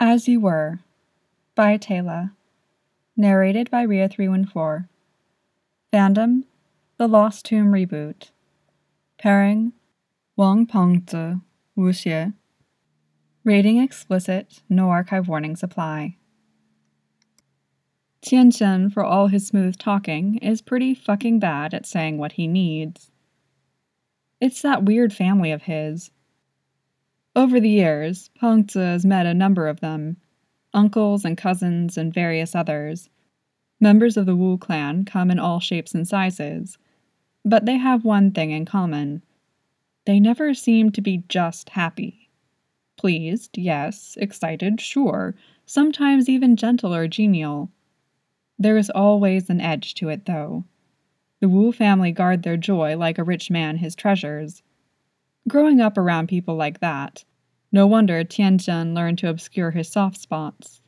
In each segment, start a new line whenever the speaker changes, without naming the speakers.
As You Were by Taylor. Narrated by Ria314. Fandom: The Lost Tomb Reboot. Pairing: Wang Pengzi, Wu Xie. Rating explicit, no archive warnings apply. Tianchen, for all his smooth talking, is pretty fucking bad at saying what he needs. It's that weird family of his. Over the years, Pengzi has met a number of them, uncles and cousins and various others. Members of the Wu clan come in all shapes and sizes, but they have one thing in common. They never seem to be just happy. Pleased, yes. Excited, sure. Sometimes even gentle or genial. There is always an edge to it, though. The Wu family guard their joy like a rich man his treasures. Growing up around people like that, no wonder Tianchen learned to obscure his soft spots.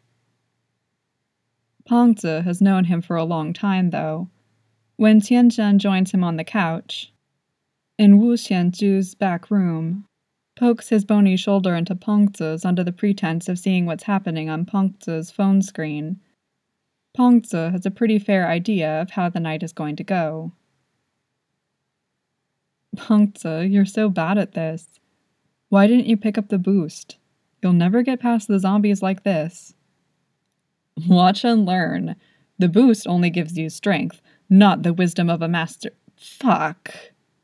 Pengzi has known him for a long time, though. When Tianchen joins him on the couch, in Wu Xianju's back room, pokes his bony shoulder into Pengzi's under the pretense of seeing what's happening on Pengzi's phone screen, Pengzi has a pretty fair idea of how the night is going to go. Pengzi, you're so bad at this. Why didn't you pick up the boost? You'll never get past the zombies like this. Watch and learn. The boost only gives you strength, not the wisdom of a master. Fuck.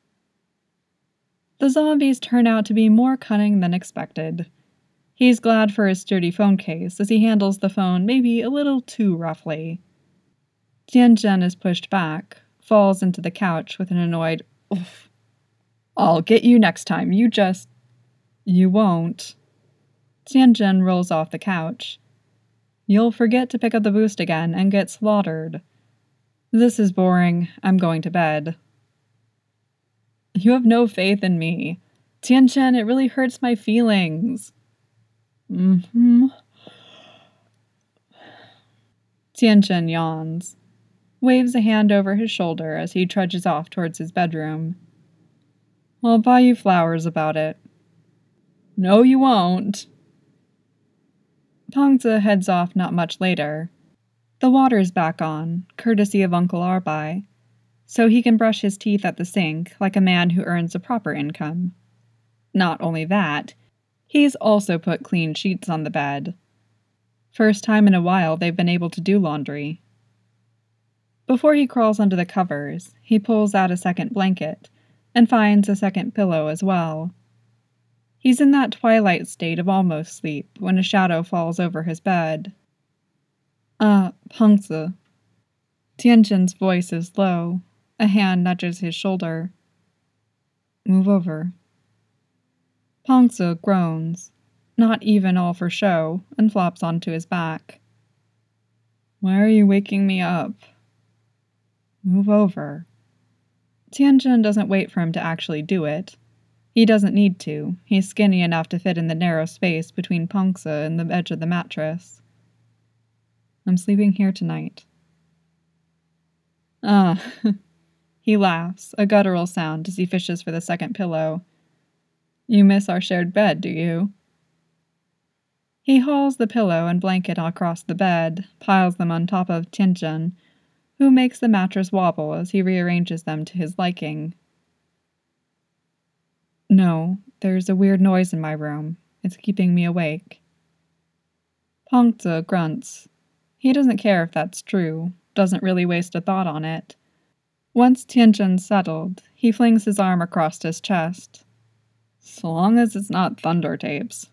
The zombies turn out to be more cunning than expected. He's glad for his sturdy phone case as he handles the phone maybe a little too roughly. Tianchen is pushed back, falls into the couch with an annoyed, "Oof. I'll get you next time, you won't." Tianchen rolls off the couch. You'll forget to pick up the boost again and get slaughtered. This is boring. I'm going to bed. You have no faith in me. Tianchen, it really hurts my feelings. Tianchen yawns, waves a hand over his shoulder as he trudges off towards his bedroom. I'll buy you flowers about it. No, you won't. Pengzi heads off not much later. The water's back on, courtesy of Uncle Arbai, so he can brush his teeth at the sink like a man who earns a proper income. Not only that, he's also put clean sheets on the bed. First time in a while they've been able to do laundry. Before he crawls under the covers, he pulls out a second blanket and finds a second pillow as well. He's in that twilight state of almost sleep when a shadow falls over his bed. Pengzi. Tianchen's voice is low. A hand nudges his shoulder. Move over. Pengzi groans, not even all for show, and flops onto his back. Why are you waking me up? Move over. Tianchen doesn't wait for him to actually do it. He doesn't need to. He's skinny enough to fit in the narrow space between Pengzi and the edge of the mattress. I'm sleeping here tonight. He laughs, a guttural sound as he fishes for the second pillow. You miss our shared bed, do you? He hauls the pillow and blanket across the bed, piles them on top of Tianchen, who makes the mattress wobble as he rearranges them to his liking. No, there's a weird noise in my room. It's keeping me awake. Pengzi grunts. He doesn't care if that's true, doesn't really waste a thought on it. Once Tianchen's settled, he flings his arm across his chest. So long as it's not thunder tapes.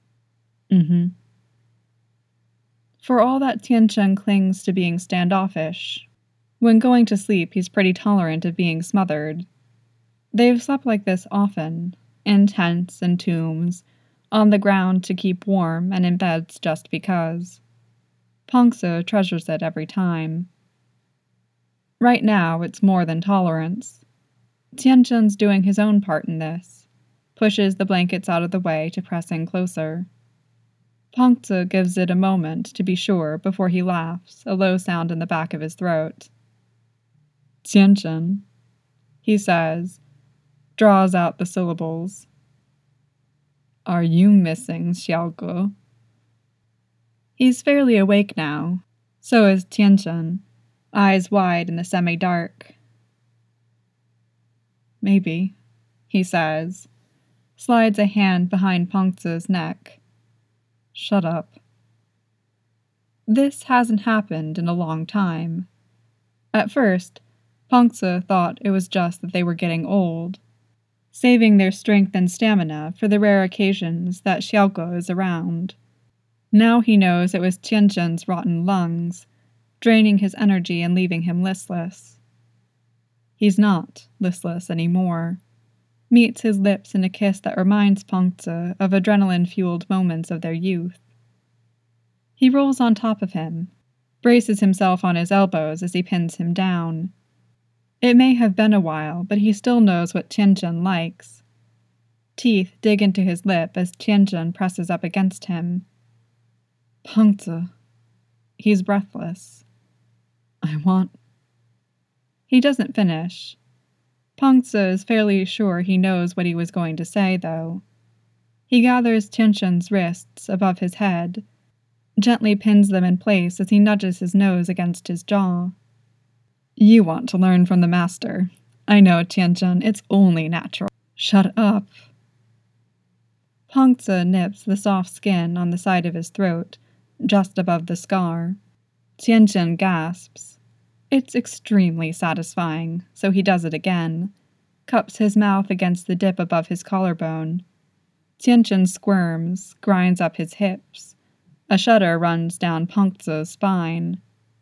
For all that Tianchen clings to being standoffish, when going to sleep he's pretty tolerant of being smothered. They've slept like this often, in tents and tombs, on the ground to keep warm and in beds just because. Pengzi treasures it every time. Right now it's more than tolerance. Tianchen's doing his own part in this, pushes the blankets out of the way to press in closer. Pengzi gives it a moment to be sure before he laughs, a low sound in the back of his throat. Tianchen, he says, draws out the syllables. Are you missing, Xiaoge? He's fairly awake now. So is Tianjin, eyes wide in the semi-dark. Maybe, he says, slides a hand behind Pengzi's neck. Shut up. This hasn't happened in a long time. At first, Pengzi thought it was just that they were getting old, saving their strength and stamina for the rare occasions that Xiaoguo is around. Now he knows it was Tianjin's rotten lungs, draining his energy and leaving him listless. He's not listless anymore. Meets his lips in a kiss that reminds Pengzi of adrenaline-fueled moments of their youth. He rolls on top of him, braces himself on his elbows as he pins him down. It may have been a while, but he still knows what Tianjin likes. Teeth dig into his lip as Tianjin presses up against him. Pengzi. He's breathless. I want... He doesn't finish. Pengzi is fairly sure he knows what he was going to say, though. He gathers Tianjin's wrists above his head, gently pins them in place as he nudges his nose against his jaw. You want to learn from the master. I know, Tianjin, it's only natural. Shut up. Pengzi nips the soft skin on the side of his throat, just above the scar. Tianjin gasps. It's extremely satisfying, so he does it again, cups his mouth against the dip above his collarbone. Tianjin squirms, grinds up his hips. A shudder runs down Pengzi's spine.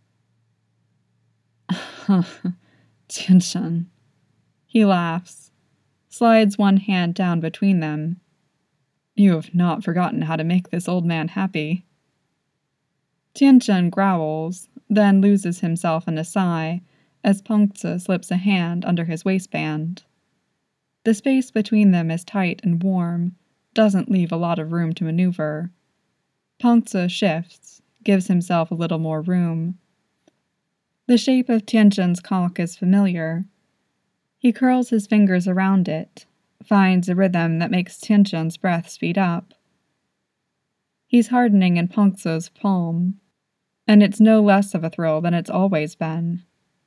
Tianjin. He laughs, slides one hand down between them. You have not forgotten how to make this old man happy. Tianjin growls, then loses himself in a sigh as Pengzi slips a hand under his waistband. The space between them is tight and warm, doesn't leave a lot of room to maneuver. Pengzi shifts, gives himself a little more room. The shape of Tianjin's cock is familiar. He curls his fingers around it, finds a rhythm that makes Tianjin's breath speed up. He's hardening in Pengzi's palm, and it's no less of a thrill than it's always been.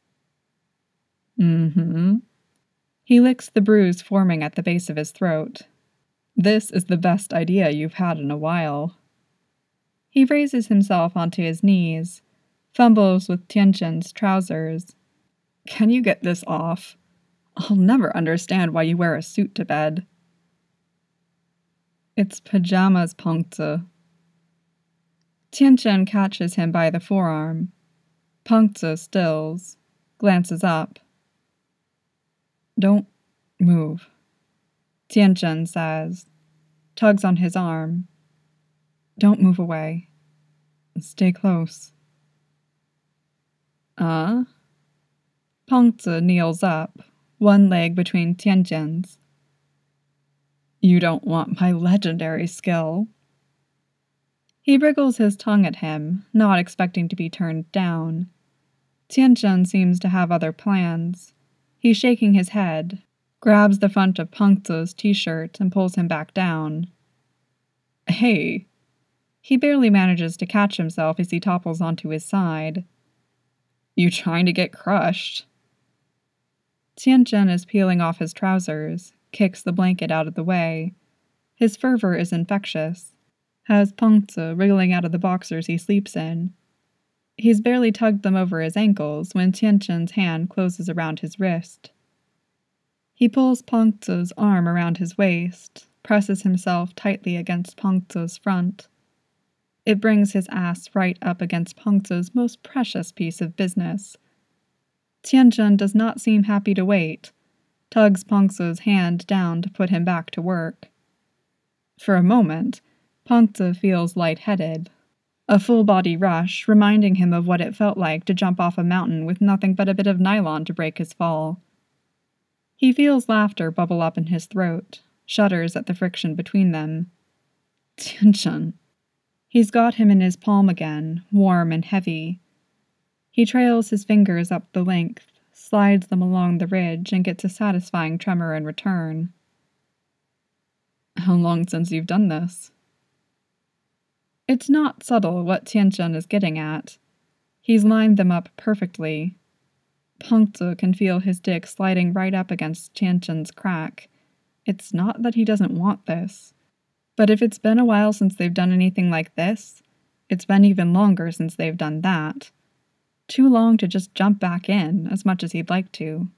He licks the bruise forming at the base of his throat. This is the best idea you've had in a while. He raises himself onto his knees, fumbles with Tianjin's trousers. Can you get this off? I'll never understand why you wear a suit to bed. It's pajamas, Pengzi. Tianjin catches him by the forearm. Pengzi stills, glances up. Don't move, Tianjin says, tugs on his arm. Don't move away. Stay close. Pengzi kneels up, one leg between Tianjin's. You don't want my legendary skill. He wriggles his tongue at him, not expecting to be turned down. Tianjin seems to have other plans. He's shaking his head, grabs the front of Pengzi's t-shirt and pulls him back down. Hey! He barely manages to catch himself as he topples onto his side. You trying to get crushed? Tianjin is peeling off his trousers, kicks the blanket out of the way. His fervor is infectious, has Pengzi wriggling out of the boxers he sleeps in. He's barely tugged them over his ankles when Tianjin's hand closes around his wrist. He pulls Pengzi's arm around his waist, presses himself tightly against Pengzi's front. It brings his ass right up against Pengzi's most precious piece of business. Tianjin does not seem happy to wait, tugs Pengzi's hand down to put him back to work. For a moment, Pengzi feels lightheaded, a full-body rush reminding him of what it felt like to jump off a mountain with nothing but a bit of nylon to break his fall. He feels laughter bubble up in his throat, shudders at the friction between them. Tianjin. He's got him in his palm again, warm and heavy. He trails his fingers up the length, slides them along the ridge, and gets a satisfying tremor in return. How long since you've done this? It's not subtle what Tianchen is getting at. He's lined them up perfectly. Pengzi can feel his dick sliding right up against Tianchen's crack. It's not that he doesn't want this. But if it's been a while since they've done anything like this, it's been even longer since they've done that. Too long to just jump back in, as much as he'd like to.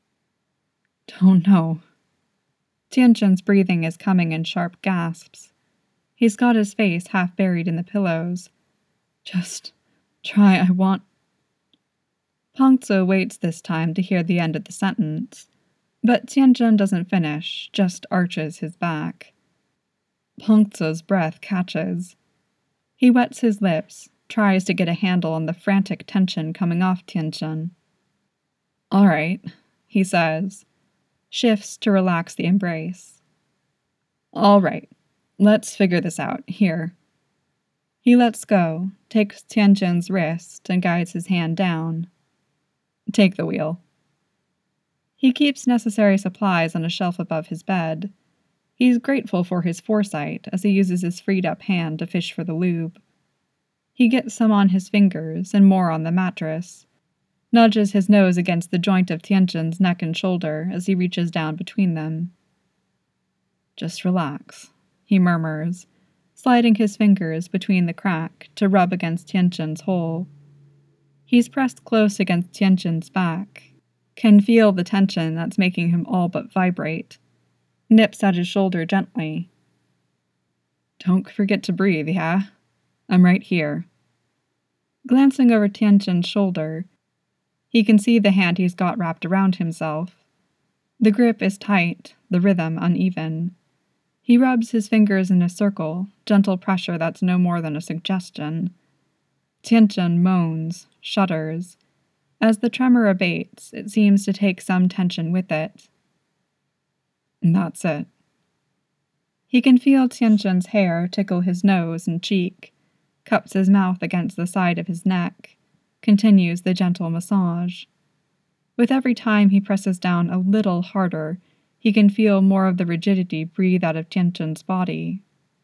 Don't know. Tianchen's breathing is coming in sharp gasps. He's got his face half buried in the pillows. Just try, I want... Pengzi waits this time to hear the end of the sentence, but Tianchen doesn't finish, just arches his back. Pengzi's breath catches. He wets his lips, tries to get a handle on the frantic tension coming off Tianchen. All right, he says, shifts to relax the embrace. All right, let's figure this out. Here. He lets go, takes Tianchen's wrist, and guides his hand down. Take the wheel. He keeps necessary supplies on a shelf above his bed. He's grateful for his foresight as he uses his freed-up hand to fish for the lube. He gets some on his fingers and more on the mattress, nudges his nose against the joint of Tianchen's neck and shoulder as he reaches down between them. Just relax, he murmurs, sliding his fingers between the crack to rub against Tianchen's hole. He's pressed close against Tianchen's back, can feel the tension that's making him all but vibrate, nips at his shoulder gently. Don't forget to breathe, yeah? I'm right here. Glancing over Tianchen's shoulder, he can see the hand he's got wrapped around himself. The grip is tight, the rhythm uneven. He rubs his fingers in a circle, gentle pressure that's no more than a suggestion. Tianchen moans, shudders. As the tremor abates, it seems to take some tension with it. And that's it. He can feel Tianchen's hair tickle his nose and cheek, cups his mouth against the side of his neck, continues the gentle massage. With every time he presses down a little harder, he can feel more of the rigidity breathe out of Tianchen's body.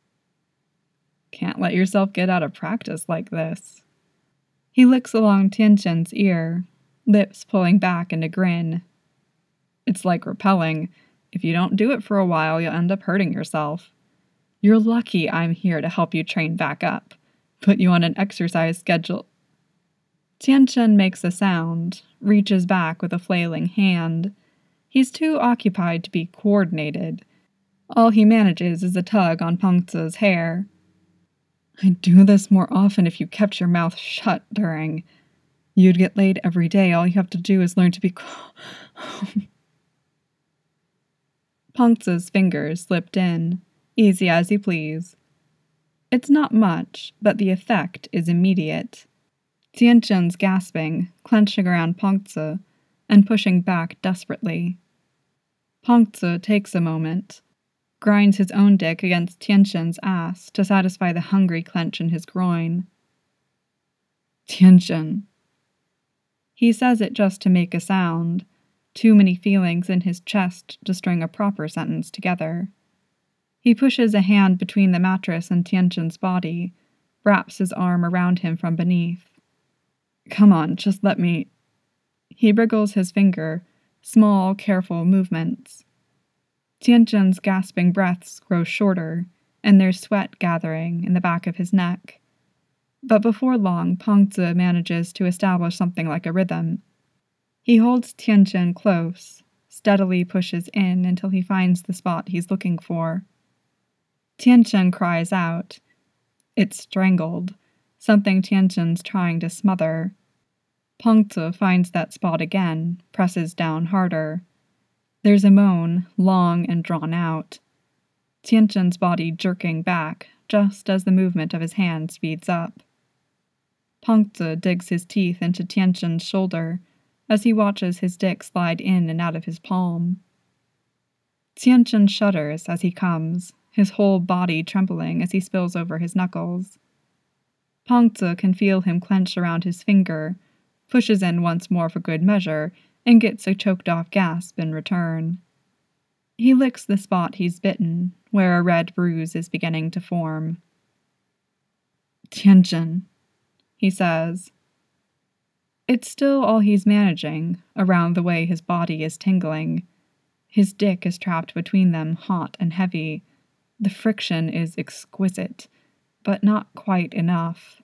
Can't let yourself get out of practice like this. He licks along Tianchen's ear, lips pulling back in a grin. It's like rappelling. If you don't do it for a while, you'll end up hurting yourself. You're lucky I'm here to help you train back up, put you on an exercise schedule. Tianchen makes a sound, reaches back with a flailing hand. He's too occupied to be coordinated. All he manages is a tug on Pengzi's hair. I'd do this more often if you kept your mouth shut during. You'd get laid every day. All you have to do is learn to be Pengzi's fingers slipped in, easy as you please. It's not much, but the effect is immediate. Tianchen's gasping, clenching around Pengzi, and pushing back desperately. Pengzi takes a moment, grinds his own dick against Tianchen's ass to satisfy the hungry clench in his groin. Tianchen. He says it just to make a sound, too many feelings in his chest to string a proper sentence together. He pushes a hand between the mattress and Tianchen's body, wraps his arm around him from beneath. Come on, just let me... He wriggles his finger, small, careful movements. Tianchen's gasping breaths grow shorter, and there's sweat gathering in the back of his neck. But before long, Pengzi manages to establish something like a rhythm. He holds Tianchen close, steadily pushes in until he finds the spot he's looking for. Tianchen cries out. It's strangled, something Tianchen's trying to smother. Pengzi finds that spot again, presses down harder. There's a moan, long and drawn out. Tianchen's body jerking back, just as the movement of his hand speeds up. Pengzi digs his teeth into Tianchen's shoulder as he watches his dick slide in and out of his palm. Tianchen shudders as he comes, his whole body trembling as he spills over his knuckles. Pengzi can feel him clench around his finger, pushes in once more for good measure, and gets a choked-off gasp in return. He licks the spot he's bitten, where a red bruise is beginning to form. Tianjin, he says. It's still all he's managing, around the way his body is tingling. His dick is trapped between them, hot and heavy. The friction is exquisite, but not quite enough.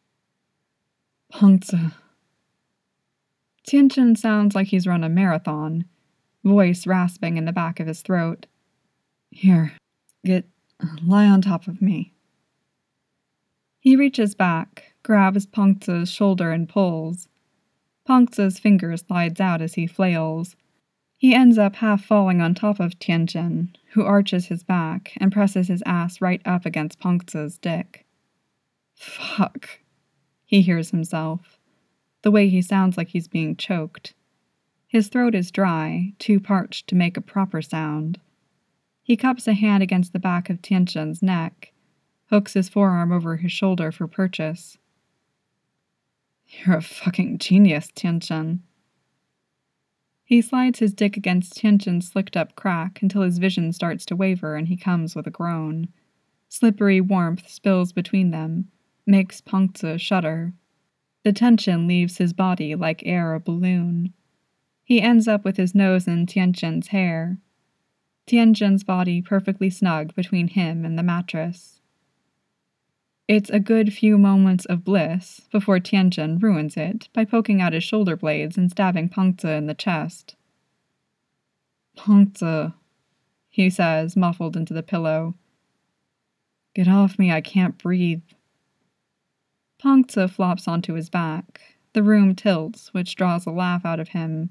Pengzi. Tianjin sounds like he's run a marathon, voice rasping in the back of his throat. Here, lie on top of me. He reaches back, grabs Pengzi's shoulder and pulls. Pengzi's finger slides out as he flails. He ends up half falling on top of Tianjin, who arches his back and presses his ass right up against Pengzi's dick. Fuck, he hears himself. The way he sounds like he's being choked. His throat is dry, too parched to make a proper sound. He cups a hand against the back of Tianjin's neck, hooks his forearm over his shoulder for purchase. You're a fucking genius, Tianjin. He slides his dick against Tianjin's slicked-up crack until his vision starts to waver and he comes with a groan. Slippery warmth spills between them, makes Pengzi shudder. The tension leaves his body like air a balloon. He ends up with his nose in Tianjin's hair. Tianjin's body perfectly snug between him and the mattress. It's a good few moments of bliss before Tianjin ruins it by poking out his shoulder blades and stabbing Pengzi in the chest. Pengzi, he says, muffled into the pillow. Get off me, I can't breathe. Pengzi flops onto his back. The room tilts, which draws a laugh out of him.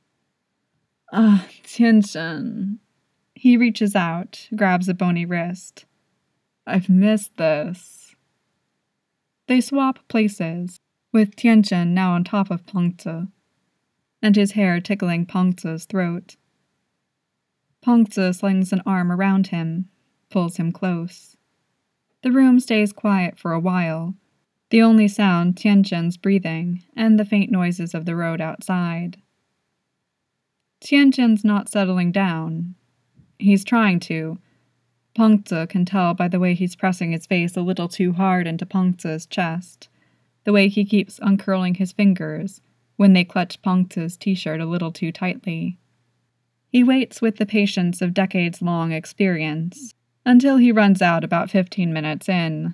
Tianjin. He reaches out, grabs a bony wrist. I've missed this. They swap places, with Tianjin now on top of Pengzi, and his hair tickling Pengzi's throat. Pengzi slings an arm around him, pulls him close. The room stays quiet for a while, the only sound Tianjin's breathing and the faint noises of the road outside. Tianjin's not settling down. He's trying to. Pengzi can tell by the way he's pressing his face a little too hard into Pengzi's chest, the way he keeps uncurling his fingers when they clutch Pengzi's t-shirt a little too tightly. He waits with the patience of decades-long experience, until he runs out about 15 minutes in.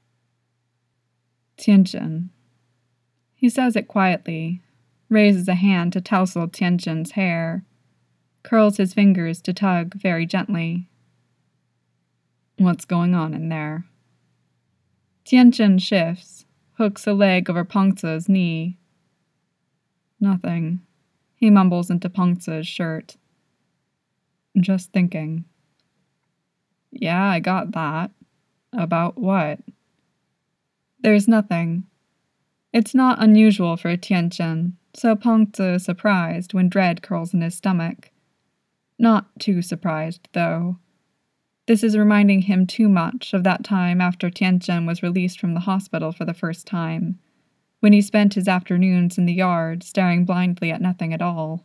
Tianjin. He says it quietly, raises a hand to tousle Tianjin's hair, curls his fingers to tug very gently. What's going on in there? Tianjin shifts, hooks a leg over Pengzi's knee. Nothing, he mumbles into Pengzi's shirt. Just thinking. Yeah, I got that. About what? There's nothing. It's not unusual for Tianjin, so Pengzi is surprised when dread curls in his stomach. Not too surprised, though. This is reminding him too much of that time after Tianjin was released from the hospital for the first time, when he spent his afternoons in the yard staring blindly at nothing at all.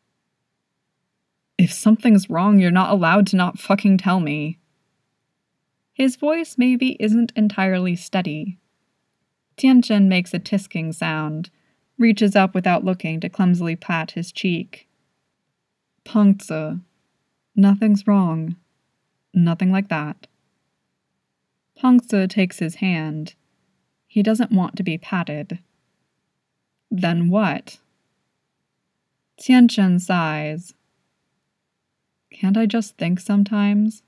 If something's wrong, you're not allowed to not fucking tell me. His voice maybe isn't entirely steady. Tianjin makes a tisking sound, reaches up without looking to clumsily pat his cheek. Pengzi. Nothing's wrong. Nothing like that. Pengzi takes his hand. He doesn't want to be patted. Then what? Tianjin sighs. Can't I just think sometimes?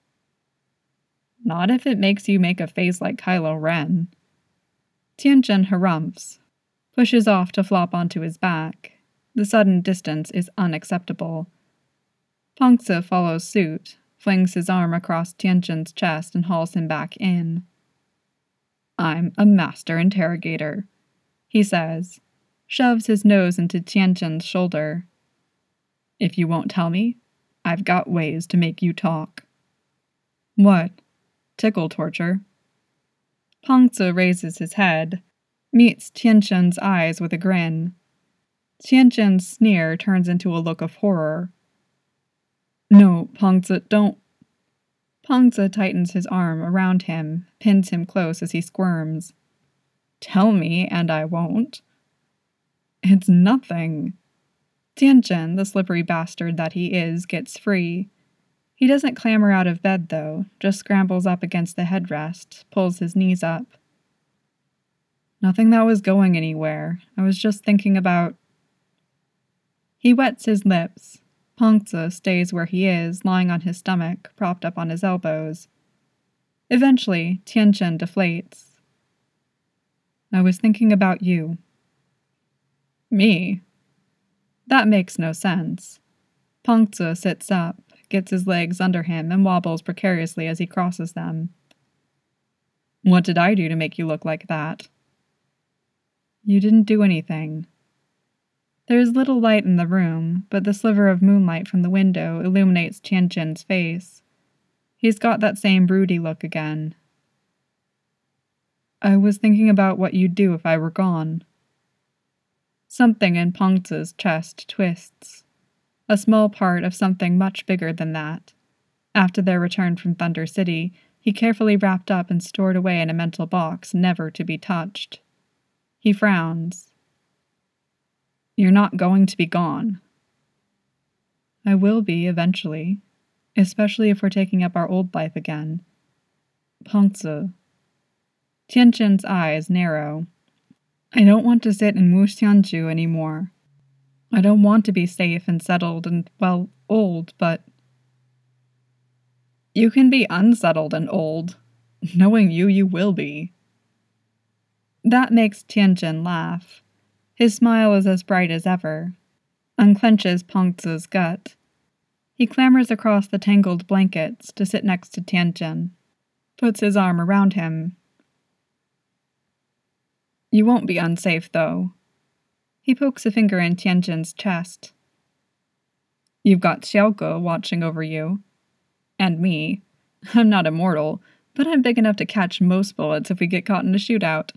Not if it makes you make a face like Kylo Ren. Tianjin harumphs, pushes off to flop onto his back. The sudden distance is unacceptable. Pengzi follows suit, flings his arm across Tianjin's chest and hauls him back in. I'm a master interrogator, he says, shoves his nose into Tianjin's shoulder. If you won't tell me, I've got ways to make you talk. What? Tickle torture? Pengzi raises his head, meets Tianjin's eyes with a grin. Tianjin's sneer turns into a look of horror. No, Pengzi, don't. Pengzi tightens his arm around him, pins him close as he squirms. Tell me, and I won't. It's nothing. Tianjin, the slippery bastard that he is, gets free. He doesn't clamber out of bed, though, just scrambles up against the headrest, pulls his knees up. Nothing that was going anywhere. I was just thinking about... He wets his lips. Pongzi stays where he is, lying on his stomach, propped up on his elbows. Eventually, Tianjin deflates. I was thinking about you. Me? That makes no sense. Pongzi sits up, gets his legs under him, and wobbles precariously as he crosses them. What did I do to make you look like that? You didn't do anything. There is little light in the room, but the sliver of moonlight from the window illuminates Tianjin's face. He's got that same broody look again. I was thinking about what you'd do if I were gone. Something in Pongzi's chest twists. A small part of something much bigger than that. After their return from Thunder City, he carefully wrapped up and stored away in a mental box, never to be touched. He frowns. You're not going to be gone. I will be, eventually. Especially if we're taking up our old life again. Pongzi. Tianjin's eyes narrow. I don't want to sit in Wuxianju anymore. I don't want to be safe and settled and, well, old, but... You can be unsettled and old. Knowing you, you will be. That makes Tianjin laugh. His smile is as bright as ever. Unclenches Pongzi's gut. He clambers across the tangled blankets to sit next to Tianjin. Puts his arm around him. You won't be unsafe, though. He pokes a finger in Tianjin's chest. You've got Xiaoge watching over you. And me. I'm not immortal, but I'm big enough to catch most bullets if we get caught in a shootout.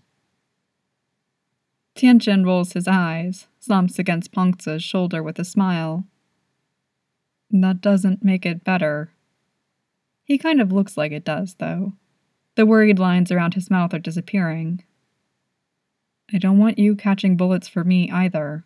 Tianjin rolls his eyes, slumps against Pongzi's shoulder with a smile. That doesn't make it better. He kind of looks like it does, though. The worried lines around his mouth are disappearing. I don't want you catching bullets for me, either.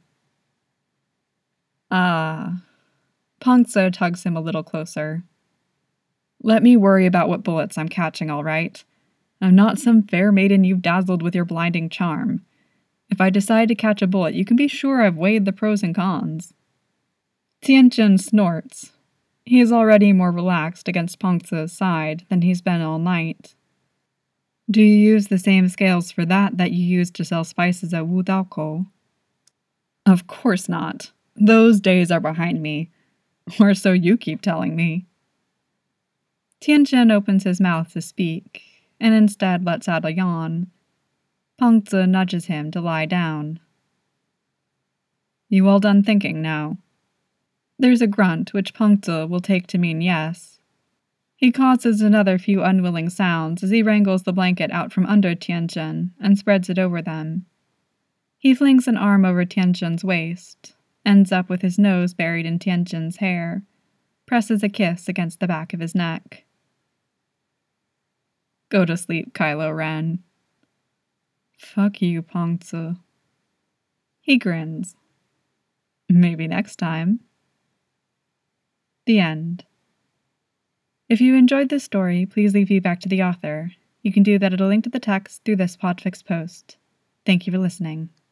Ah. Pongzi tugs him a little closer. Let me worry about what bullets I'm catching, all right? I'm not some fair maiden you've dazzled with your blinding charm. If I decide to catch a bullet, you can be sure I've weighed the pros and cons. Tianjin snorts. He is already more relaxed against Pongzi's side than he's been all night. Do you use the same scales for that you used to sell spices at Wudaoko? Of course not. Those days are behind me. Or so you keep telling me. Tianjin opens his mouth to speak, and instead lets out a yawn. Pongzi nudges him to lie down. You all done thinking now? There's a grunt, which Pongzi will take to mean yes. He causes another few unwilling sounds as he wrangles the blanket out from under Tianjin and spreads it over them. He flings an arm over Tianjin's waist, ends up with his nose buried in Tianjin's hair, presses a kiss against the back of his neck. Go to sleep, Kylo Ren. Fuck you, Pongzi. He grins. Maybe next time. The end. If you enjoyed this story, please leave feedback to the author. You can do that at a link to the text through this Podfix post. Thank you for listening.